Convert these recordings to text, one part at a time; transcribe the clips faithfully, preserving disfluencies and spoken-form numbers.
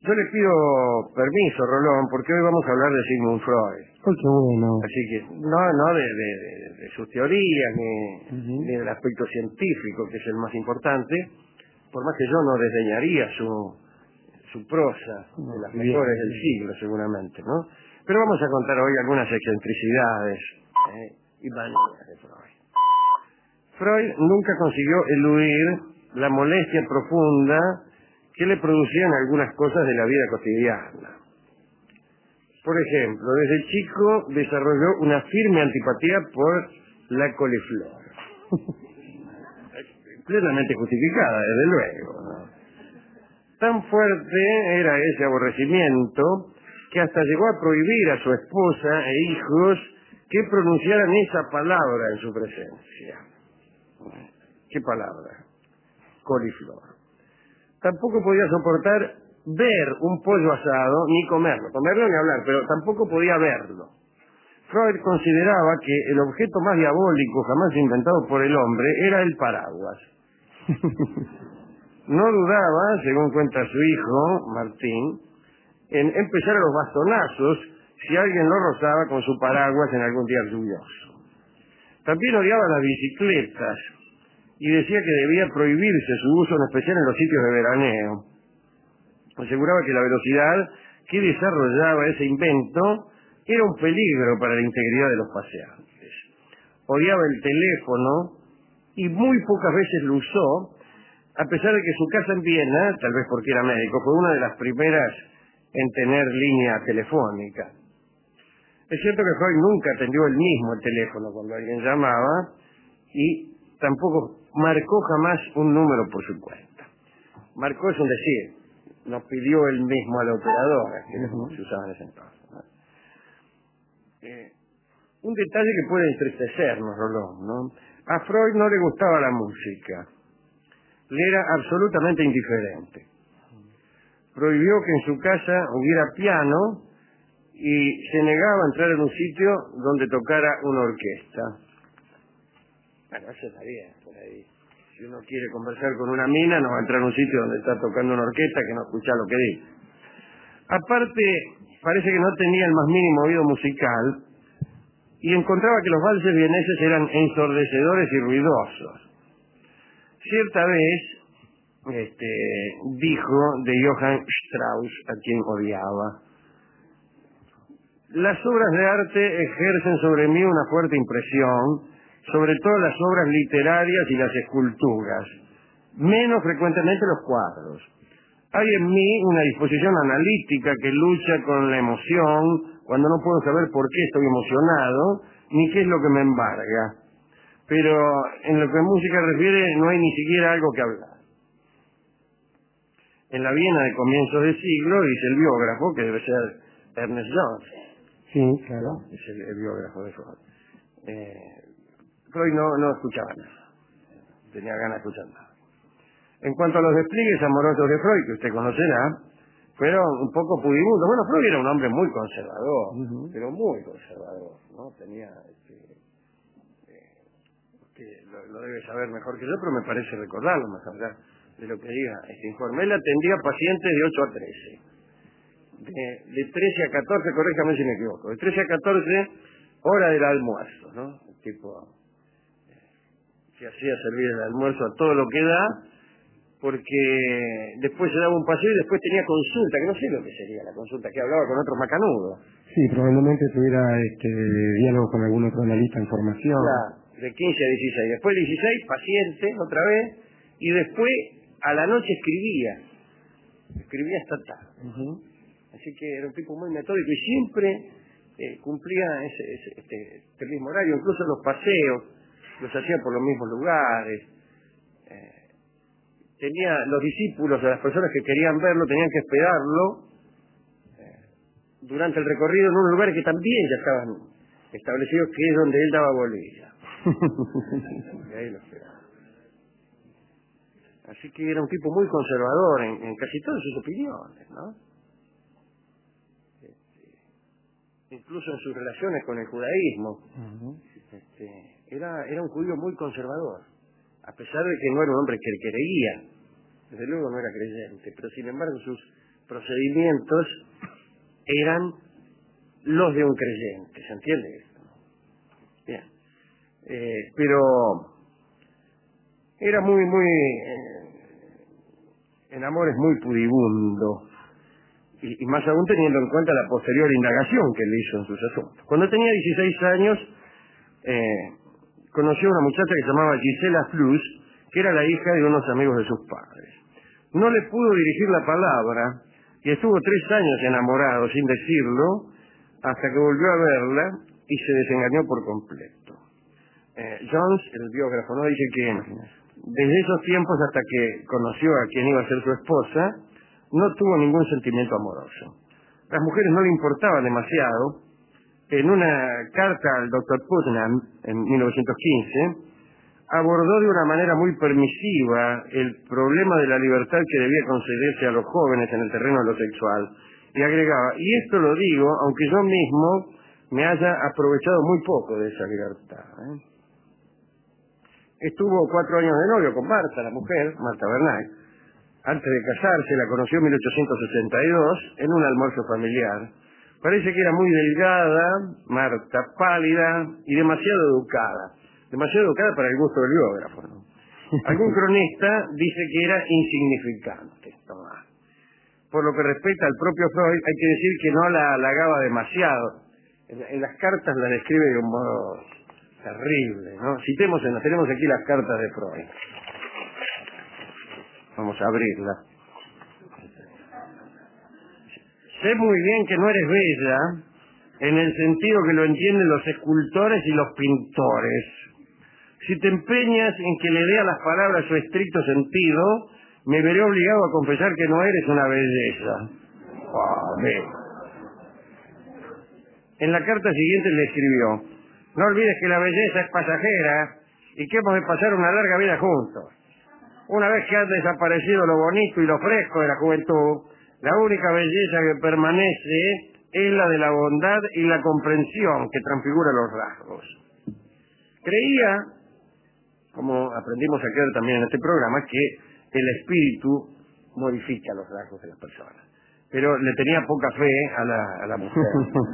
Yo le pido permiso, Rolón, porque hoy vamos a hablar de Sigmund Freud. Oh, qué bueno. Así que, no, no de, de, de, de sus teorías, ni, Uh-huh. ni del aspecto científico, que es el más importante, por más que yo no desdeñaría su, su prosa, No, de las bien, mejores bien. del siglo, seguramente, ¿no? Pero vamos a contar hoy algunas excentricidades ¿eh? y manías de Freud. Freud nunca consiguió eludir la molestia profunda que le producían algunas cosas de la vida cotidiana. Por ejemplo, desde chico desarrolló una firme antipatía por la coliflor. Plenamente justificada, desde luego, ¿no? Tan fuerte era ese aborrecimiento que hasta llegó a prohibir a su esposa e hijos que pronunciaran esa palabra en su presencia. ¿Qué palabra? Coliflor. Tampoco podía soportar ver un pollo asado ni comerlo. Comerlo ni hablar, pero tampoco podía verlo. Freud consideraba que el objeto más diabólico jamás inventado por el hombre era el paraguas. No dudaba, según cuenta su hijo, Martín, en empezar a los bastonazos si alguien lo rozaba con su paraguas en algún día lluvioso. También odiaba las bicicletas y decía que debía prohibirse su uso, en especial en los sitios de veraneo. Aseguraba que la velocidad que desarrollaba ese invento era un peligro para la integridad de los paseantes. Odiaba el teléfono y muy pocas veces lo usó, a pesar de que su casa en Viena, tal vez porque era médico, fue una de las primeras en tener línea telefónica. Es cierto que Freud nunca atendió el mismo el teléfono cuando alguien llamaba y tampoco marcó jamás un número por su cuenta. Marcó es un decir, nos pidió él mismo a la operadora, que era como se usaba en ese entonces, ¿no? Eh, un detalle que puede entristecernos, Rolón, ¿no? A Freud no le gustaba la música, le era absolutamente indiferente. Prohibió que en su casa hubiera piano y se negaba a entrar en un sitio donde tocara una orquesta. Bueno, eso está bien, por ahí. Si uno quiere conversar con una mina, no va a entrar en un sitio donde está tocando una orquesta que no escucha lo que dice. Aparte, parece que no tenía el más mínimo oído musical y encontraba que los valses vieneses eran ensordecedores y ruidosos. Cierta vez, este, dijo de Johann Strauss, a quien odiaba: las obras de arte ejercen sobre mí una fuerte impresión, sobre todo las obras literarias y las esculturas, menos frecuentemente los cuadros. Hay en mí una disposición analítica que lucha con la emoción cuando no puedo saber por qué estoy emocionado, ni qué es lo que me embarga. Pero en lo que a música refiere no hay ni siquiera algo que hablar. En la Viena de comienzos de siglo, dice el biógrafo, que debe ser Ernest Jones. Sí, claro. Es el, el biógrafo de Freud. Eh, Freud no, no escuchaba nada. Tenía ganas de escuchar nada. En cuanto a los despliegues amorosos de Freud, que usted conocerá, fueron un poco pudibundos. Bueno, Freud era un hombre muy conservador, uh-huh. pero muy conservador, ¿no? Tenía, este, eh, que lo, lo debe saber mejor que yo, pero me parece recordarlo, más allá de lo que diga este informe. Él atendía pacientes de ocho a trece. De, de trece a catorce, corríjame si me equivoco, de trece a catorce, hora del almuerzo, ¿no? El tipo eh, que hacía servir el almuerzo a todo lo que da, porque después se daba un paseo y después tenía consulta, que no sé lo que sería la consulta, que hablaba con otros macanudos. Sí, probablemente tuviera este diálogo con algún otro analista en formación. Claro, de quince a dieciséis. Después de dieciséis, paciente, otra vez, y después a la noche escribía. Escribía hasta tarde. Uh-huh. Así que era un tipo muy metódico y siempre eh, cumplía ese, ese, este, este mismo horario, incluso los paseos los hacía por los mismos lugares. Eh, tenía los discípulos, a las personas que querían verlo, tenían que esperarlo eh, durante el recorrido en un lugar que también ya estaban establecidos, que es donde él daba bolilla. Y ahí lo esperaba. Así que era un tipo muy conservador en, en casi todas sus opiniones, ¿no? Incluso en sus relaciones con el judaísmo. Uh-huh. este, era, era un judío muy conservador, a pesar de que no era un hombre que creía, desde luego no era creyente, pero sin embargo sus procedimientos eran los de un creyente, ¿se entiende esto? Bien. Eh, pero era muy, muy, eh, en amores muy pudibundo, y, y más aún teniendo en cuenta la posterior indagación que él hizo en sus asuntos. Cuando tenía dieciséis años, eh, conoció a una muchacha que se llamaba Gisela Flus, que era la hija de unos amigos de sus padres. No le pudo dirigir la palabra, y estuvo tres años enamorado, sin decirlo, hasta que volvió a verla y se desengañó por completo. Eh, Jones, el biógrafo, ¿no?, dice que desde esos tiempos hasta que conoció a quien iba a ser su esposa, no tuvo ningún sentimiento amoroso. Las mujeres no le importaban demasiado. En una carta al doctor Putnam, en mil novecientos quince, abordó de una manera muy permisiva el problema de la libertad que debía concederse a los jóvenes en el terreno de lo sexual. Y agregaba, y esto lo digo, aunque yo mismo me haya aprovechado muy poco de esa libertad. ¿eh? Estuvo cuatro años de novio con Marta, la mujer, Marta Bernay. Antes de casarse, la conoció en mil ochocientos sesenta y dos en un almuerzo familiar. Parece que era muy delgada, Marta, pálida y demasiado educada. Demasiado educada para el gusto del biógrafo, ¿no? Algún cronista dice que era insignificante. Tomás. Por lo que respecta al propio Freud, hay que decir que no la halagaba demasiado. En, en las cartas la describe de un modo terrible, ¿no? Citemos, en, tenemos aquí las cartas de Freud. Vamos a abrirla. Sé muy bien que no eres bella en el sentido que lo entienden los escultores y los pintores. Si te empeñas en que le dé a las palabras su estricto sentido, me veré obligado a confesar que no eres una belleza. Oh, en la carta siguiente le escribió, no olvides que la belleza es pasajera y que hemos de pasar una larga vida juntos. Una vez que ha desaparecido lo bonito y lo fresco de la juventud, la única belleza que permanece es la de la bondad y la comprensión que transfigura los rasgos. Creía, como aprendimos a creer también en este programa, que el espíritu modifica los rasgos de las personas. Pero le tenía poca fe a la, a la mujer.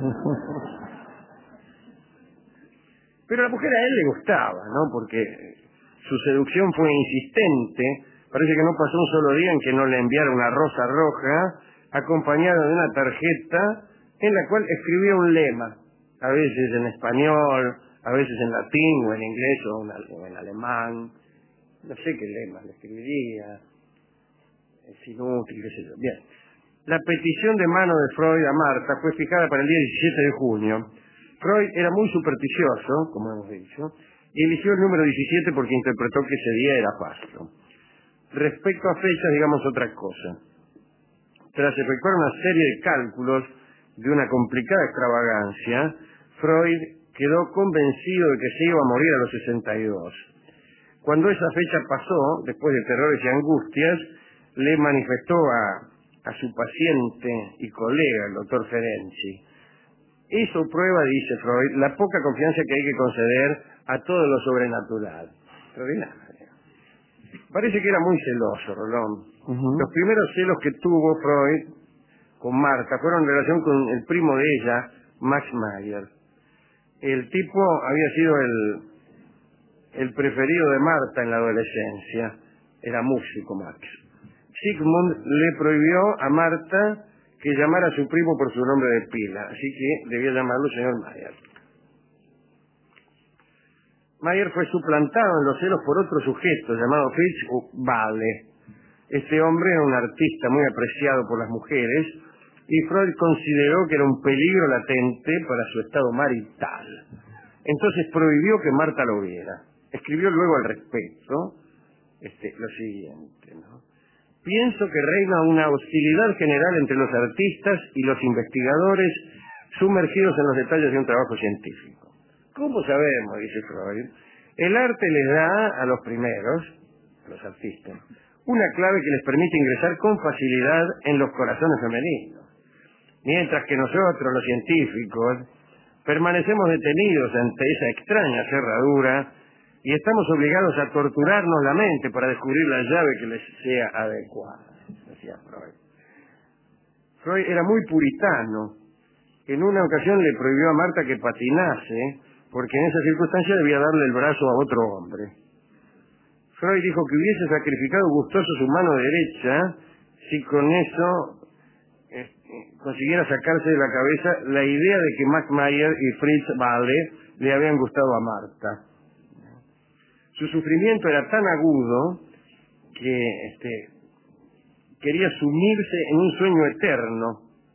Pero a la mujer a él le gustaba, ¿no? Porque su seducción fue insistente. Parece que no pasó un solo día en que no le enviara una rosa roja acompañada de una tarjeta en la cual escribía un lema, a veces en español, a veces en latín o en inglés o en, o en alemán. No sé qué lema le escribiría. Es inútil, qué sé yo. Bien. La petición de mano de Freud a Marta fue fijada para el día diecisiete de junio. Freud era muy supersticioso, como hemos dicho, y eligió el número diecisiete porque interpretó que ese día era Pasto. Respecto a fechas, digamos otra cosa. Tras efectuar una serie de cálculos de una complicada extravagancia, Freud quedó convencido de que se iba a morir a los sesenta y dos. Cuando esa fecha pasó, después de terrores y angustias, le manifestó a, a su paciente y colega, el doctor Ferenczi. Eso prueba, dice Freud, la poca confianza que hay que conceder a todo lo sobrenatural. Extraordinario. Parece que era muy celoso, Rolón. Uh-huh. Los primeros celos que tuvo Freud con Marta fueron en relación con el primo de ella, Max Mayer. El tipo había sido el, el preferido de Marta en la adolescencia. Era músico, Max. Sigmund le prohibió a Marta que llamara a su primo por su nombre de pila, así que debía llamarlo señor Mayer. Mayer fue suplantado en los celos por otro sujeto llamado Fritz Vale. Este hombre era un artista muy apreciado por las mujeres y Freud consideró que era un peligro latente para su estado marital. Entonces prohibió que Marta lo viera. Escribió luego al respecto este, lo siguiente, ¿no? Pienso que reina una hostilidad general entre los artistas y los investigadores sumergidos en los detalles de un trabajo científico. ¿Cómo sabemos?, dice Freud. El arte les da a los primeros, a los artistas, una clave que les permite ingresar con facilidad en los corazones femeninos. Mientras que nosotros, los científicos, permanecemos detenidos ante esa extraña cerradura y estamos obligados a torturarnos la mente para descubrir la llave que les sea adecuada, decía Freud. Freud era muy puritano. En una ocasión le prohibió a Marta que patinase, porque en esa circunstancia debía darle el brazo a otro hombre. Freud dijo que hubiese sacrificado gustoso su mano derecha si con eso eh, consiguiera sacarse de la cabeza la idea de que Max Mayer y Fritz Walde le habían gustado a Marta. Su sufrimiento era tan agudo que este, quería sumirse en un sueño eterno,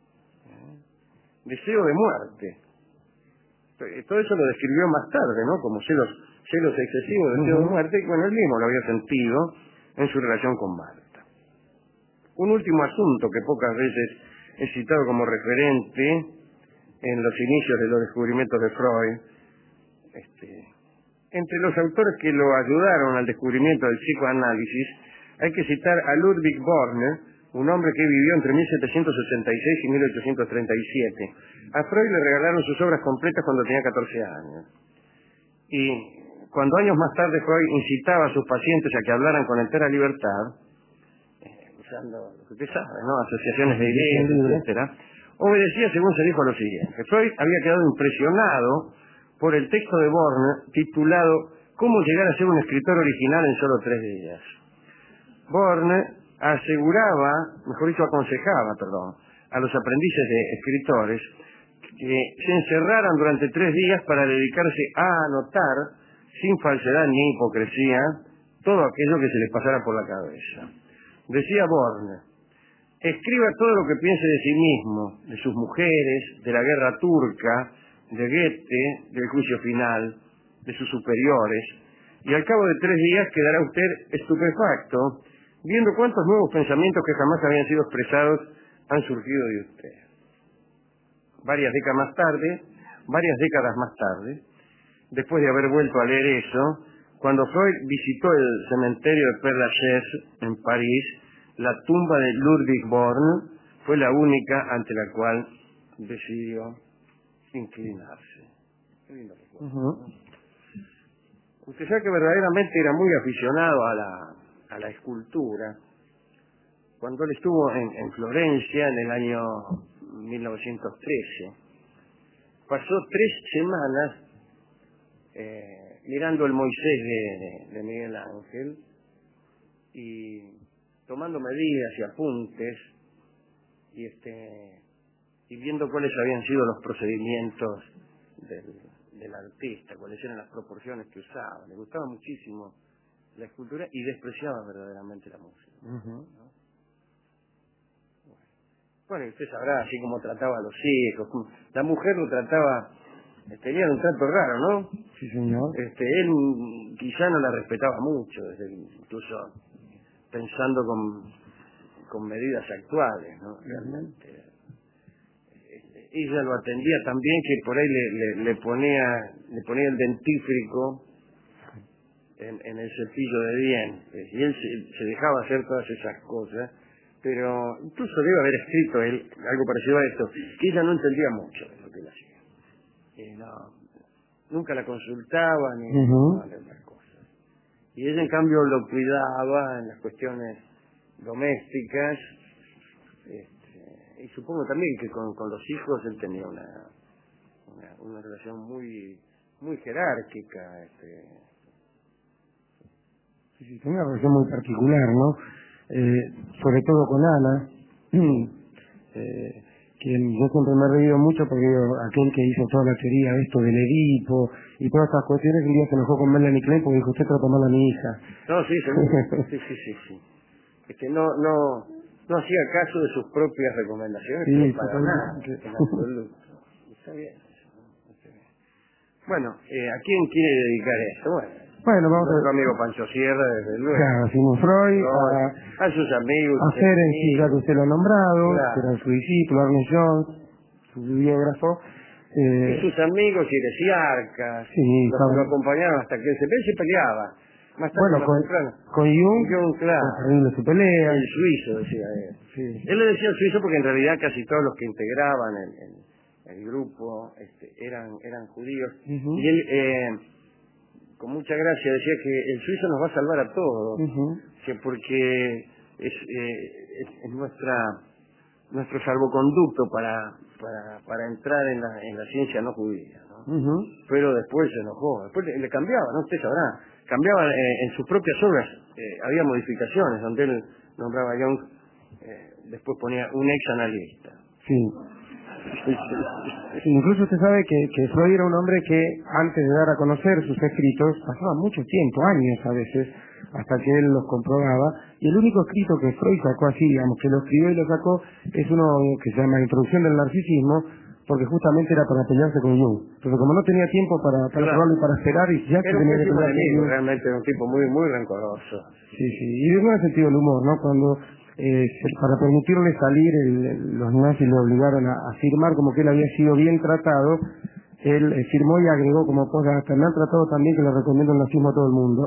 deseo de muerte. Todo eso lo describió más tarde, ¿no? Como celos, celos excesivos, deseo de muerte, y bueno, él mismo lo había sentido en su relación con Marta. Un último asunto que pocas veces he citado como referente en los inicios de los descubrimientos de Freud. Este, entre los autores que lo ayudaron al descubrimiento del psicoanálisis, hay que citar a Ludwig Borne, un hombre que vivió entre mil setecientos ochenta y seis y mil ochocientos treinta y siete. A Freud le regalaron sus obras completas cuando tenía catorce años. Y cuando años más tarde Freud incitaba a sus pacientes a que hablaran con entera libertad, eh, usando lo que usted sabe, ¿no? Asociaciones de ideas, etcétera, obedecía, según se dijo, a lo siguiente. Freud había quedado impresionado por el texto de Borne titulado ¿Cómo llegar a ser un escritor original en solo tres días? Borne aseguraba, mejor dicho, aconsejaba, perdón, a los aprendices de escritores que se encerraran durante tres días para dedicarse a anotar, sin falsedad ni hipocresía, todo aquello que se les pasara por la cabeza. Decía Borne, escriba todo lo que piense de sí mismo, de sus mujeres, de la guerra turca, de Goethe, del juicio final, de sus superiores, y al cabo de tres días quedará usted estupefacto, viendo cuántos nuevos pensamientos que jamás habían sido expresados han surgido de usted. Varias décadas más tarde, varias décadas más tarde, después de haber vuelto a leer eso, cuando Freud visitó el cementerio de Père Lachaise en París, la tumba de Ludwig Borne fue la única ante la cual decidió inclinarse. Qué lindo recuerdo, Uh-huh. ¿no? Usted sabe que verdaderamente era muy aficionado a la, a la escultura. Cuando él estuvo en, en Florencia en el año mil novecientos trece, pasó tres semanas eh, mirando el Moisés de, de Miguel Ángel y tomando medidas y apuntes y este y viendo cuáles habían sido los procedimientos del, del artista, cuáles eran las proporciones que usaba. Le gustaba muchísimo la escultura y despreciaba verdaderamente la música. Uh-huh. ¿No? Bueno, y usted sabrá así como trataba a los hijos. La mujer lo trataba, tenía un trato raro, ¿no? Sí, señor. Este, él quizá no la respetaba mucho, desde, incluso pensando con, con medidas actuales, ¿no? Realmente. Este, ella lo atendía tan bien que por ahí le, le, le ponía le ponía el dentífrico en, en el cepillo de dientes y él se, se dejaba hacer todas esas cosas, pero incluso debe haber escrito él algo parecido a esto, que ella no entendía mucho de lo que él hacía. Eh, no, nunca la consultaba ni Uh-huh. no, otras cosas. Y ella en cambio lo cuidaba en las cuestiones domésticas, este, y supongo también que con, con los hijos él tenía una, una, una relación muy muy jerárquica. Este. Sí, sí, tenía una relación muy particular, ¿no? Eh, sobre todo con Ana, eh, quien yo siempre me he reído mucho porque digo, aquel que hizo toda la teoría de esto del Edipo y todas estas cuestiones, un día se enojó con Melanie Klein porque dijo, usted trató mal a mi hija. No, sí, seguro. sí, sí, sí, sí. Es que no, no, no hacía caso de sus propias recomendaciones, Sí, pero para totalmente. nada, en absoluto. Está bien eso, ¿no? Está bien. Bueno, eh, ¿a quién quiere dedicar esto? Bueno, Bueno, vamos nuestro a... amigo Pancho Sierra, desde luego. Claro, a Sigmund Freud, Freud, a, a sus amigos, a sus Ferenczi, ya que enemigos. usted lo ha nombrado, Claro. que era su discípulo, Ernest Jones, su biógrafo. Y Eh, sus amigos heresiarcas, sí, los que Pablo- lo acompañaban hasta que él se, él se peleaba. Más tarde, bueno, más con, temprano. con Jung, Con Jung, claro. fue terrible su pelea. El suizo, decía él. Sí. Él le decía el suizo porque en realidad casi todos los que integraban el, el, el grupo este, eran eran judíos. Ujú. Y él, eh, con mucha gracia, decía que el suizo nos va a salvar a todos, Ujú. que porque es, eh, es, es nuestra nuestro salvoconducto para, para, para entrar en la, en la ciencia no judía, ¿no? Uh-huh. Pero después se enojó, después le, le cambiaba, ¿no? Usted sabrá, cambiaba eh, en sus propias obras, eh, había modificaciones, donde él nombraba a Jung, eh, después ponía un ex analista. Sí. Sí, incluso usted sabe que, que Freud era un hombre que antes de dar a conocer sus escritos pasaba mucho tiempo, años a veces, hasta que él los comprobaba, y el único escrito que Freud sacó así, digamos, que lo escribió y lo sacó, es uno que se llama Introducción del Narcisismo, porque justamente era para pelearse con Jung. Pero como no tenía tiempo para, para Claro. probarlo y para esperar, y ya se Era un tenía que pésimo pelear con enemigo, Jung. realmente era un tipo muy, muy rencoroso. Sí, sí, y de buen sentido del humor, ¿no? Cuando eh, se- para permitirle salir, el, el- los nazis le obligaron a, a firmar como que él había sido bien tratado, él eh, firmó y agregó como postdata, me han tratado también que le recomiendo el nazismo a todo el mundo.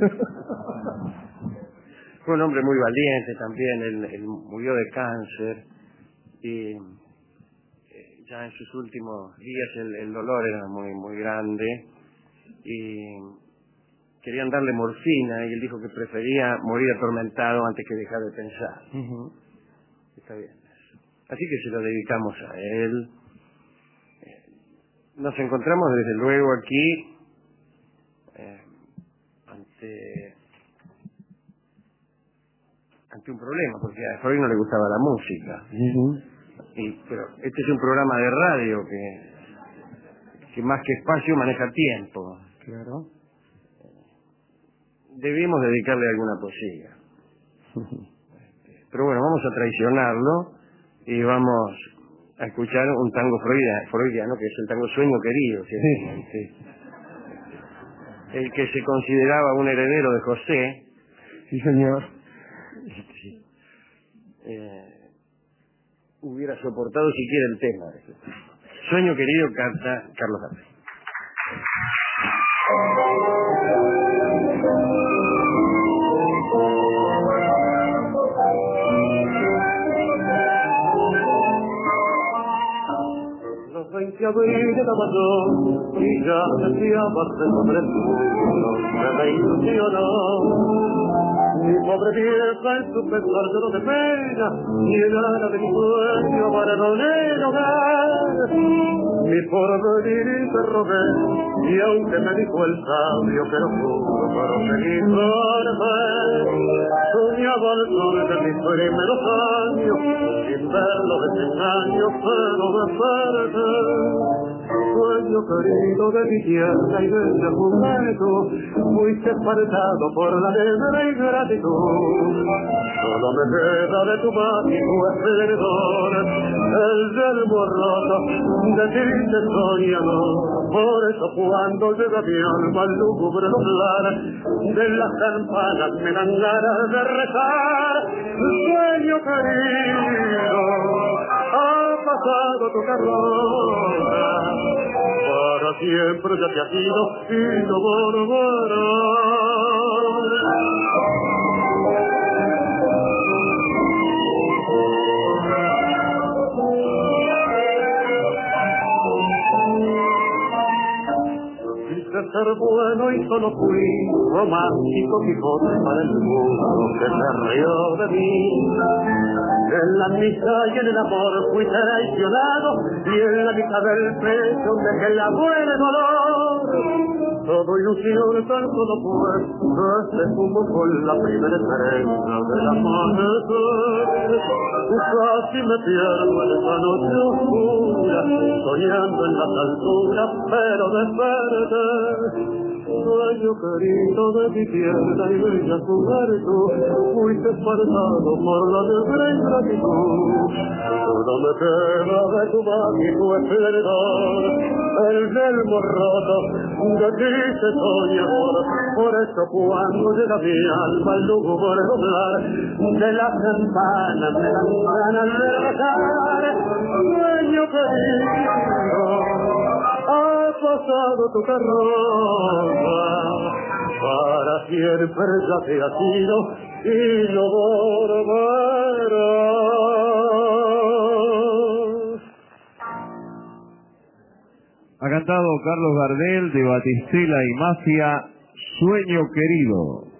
Fue un hombre muy valiente también, él, él murió de cáncer y eh, ya en sus últimos días el, el dolor era muy, muy grande y querían darle morfina y él dijo que prefería morir atormentado antes que dejar de pensar. Uh-huh. Está bien. Así que se lo dedicamos a él. Nos encontramos desde luego aquí eh, ante ante un problema, porque a Freud no le gustaba la música. Uh-huh. Y, pero este es un programa de radio que, que más que espacio maneja tiempo. Claro. Debimos dedicarle alguna poesía. Uh-huh. Pero bueno, vamos a traicionarlo y vamos a escuchar un tango freudia- freudiano, que es el tango Sueño Querido, ciertamente. Sí. El que se consideraba un heredero de José. Sí, señor. Eh, hubiera soportado siquiera el tema. Sueño Querido canta Carlos Gardel. Los veinte abriles daba yo y ya deseaba sobre el mundo, se me ilusionó. Mi pobre vieja en su pensar lloró de pena, llegara de mi sueño para no hogar. Mi porvenir interrogué, y aunque me dijo el sabio que no pudo proseguir verme, soñaba al sol de mis primeros años, sin ver los desengaños, pero desperté. Sueño querido de mi tierra y bella juventud, fuiste apartado por la negra ingratitud. Solo me queda de tu mágico esplendor el yelmo roto de triste soñador. Por eso cuando llega mi alma al lúgubre doblar de las campanas me dan ganas de rezar. Sueño querido, ha pasado tu carroza, para siempre ya te has ido y no volverás. Quise ser bueno y solo fui romántico Quijote para el mundo que se rió de mí. En la amistad y en el amor fui traicionado y en la mitad del pecho dejé el amor el dolor. Todo ilusión tan solo fue que se fumó con la primera estrella del amanecer. Casi me pierdo en esa noche oscura, soñando en las alturas, pero desperté. Sueño querido de mi tierra y bella juventud, fuiste espartado por la negra ingratitud. Solo me queda de tu mágico esplendor el yelmo roto de triste soñador. Por eso cuando llega mi alma al lúgubre doblar de las campanas me dan ganas de rezar. Sueño querido, ha pasado tu carroza, para siempre ya te has ido y no volverás. Ha cantado Carlos Gardel de Batistela y Mafia, Sueño Querido.